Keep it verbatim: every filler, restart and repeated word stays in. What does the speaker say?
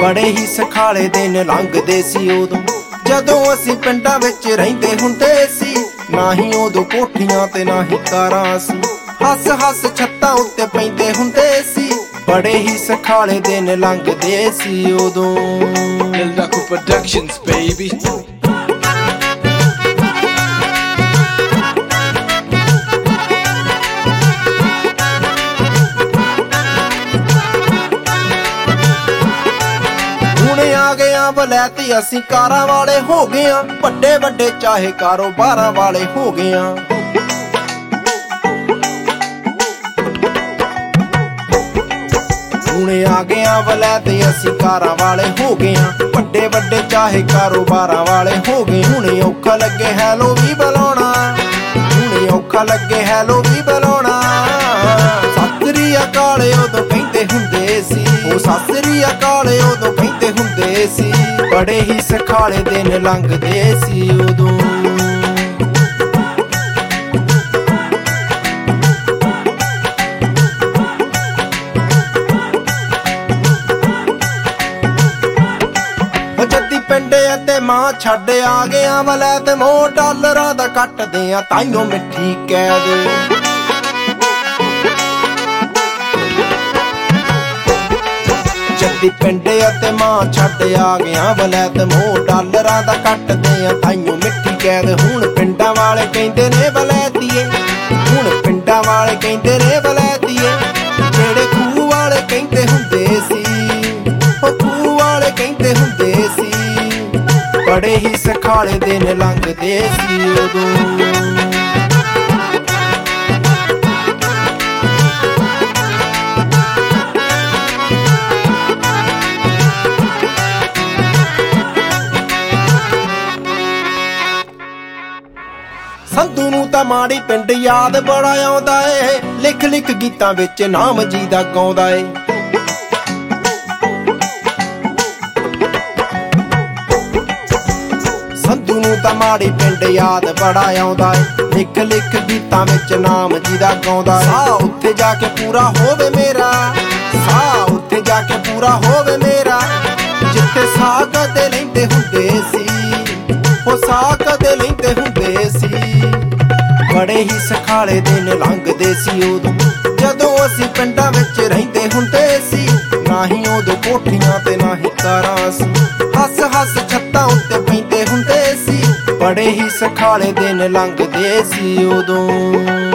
बड़े ही सखाले दिन लंघदे सी उदों जदों असीं पिंडां विच रहिंदे हुंदे सी। ना ही उदों कोठियां ते ना ही कारां सी, हस हस छत्तां उत्ते पैंदे हुंदे सी। बड़े ही सखाले दिन लंघदे सी उदों। Lildaku Productions, baby. आ गया वलैती असीं कारां वाले हो गए, बड़े बड़े चाहे कारोबारां वाले हो गए। हुणे आ गया वलैती असीं कारां वाले हो गए, बड़े बड़े चाहे कारोबारां वाले हो गए। हुणे औखा लगे हैलो भी बुलाउणा, हुणे औखा लगे हैलो भी बुलाउणा। सत श्री अकाल उदों कहंदे हुंदे सी, ओ सत श्री अकाल उदों कहंदे हुंदे सी। बड़े ही सखाले दिन लंघदे सी उदों। जद्दी पिंडे ते मां छड्ड आ गया वलैत मोह डालरां दा कट्टदे आ ताइयों मिठी कैद। जद्दी पिंडे ते मां छड्ड आ गया वलैत मोह डालरां दा कट्टदे आ ताइयों मिठी कैद। हुण पिंडां वाले कहंदे ने वलैतीए, हुण पिंडां वाले कहंदे ने वलैतीए। जेड़े खूह वाले कहंदे हुंदे सी, ओ खूह वाले कहंदे हुंदे सी। बड़े ही सखाले दिन लंघदे सी उदों। संधू नूं तां माड़ी पिंड याद बड़ा आउंदा ए, लिख लिख गीतां विच नाम जी दा गाउंदा ए। संधू नूं तां माड़ी पिंड याद बड़ा आउंदा ए, लिख लिख गीतां विच नाम जी दा गाउंदा ए। साह उत्थे जाके पूरा होवे मेरा, साह उत्थे जाके पूरा होवे मेरा। जिथे साह कदे लैंदे हुंदे सी, ओ साह कदे लैंदे हुंदे सी। बड़े ही सखाले दिन लंघदे सी उदों जदों असीं पिंडां विच रहिंदे हुंदे सी। ना ही उदों कोठियां ते ना ही कारां सी, हस हस छत्तां उत्ते पैंदे हुंदे सी। बड़े ही सखाले दिन लंघदे सी उदों।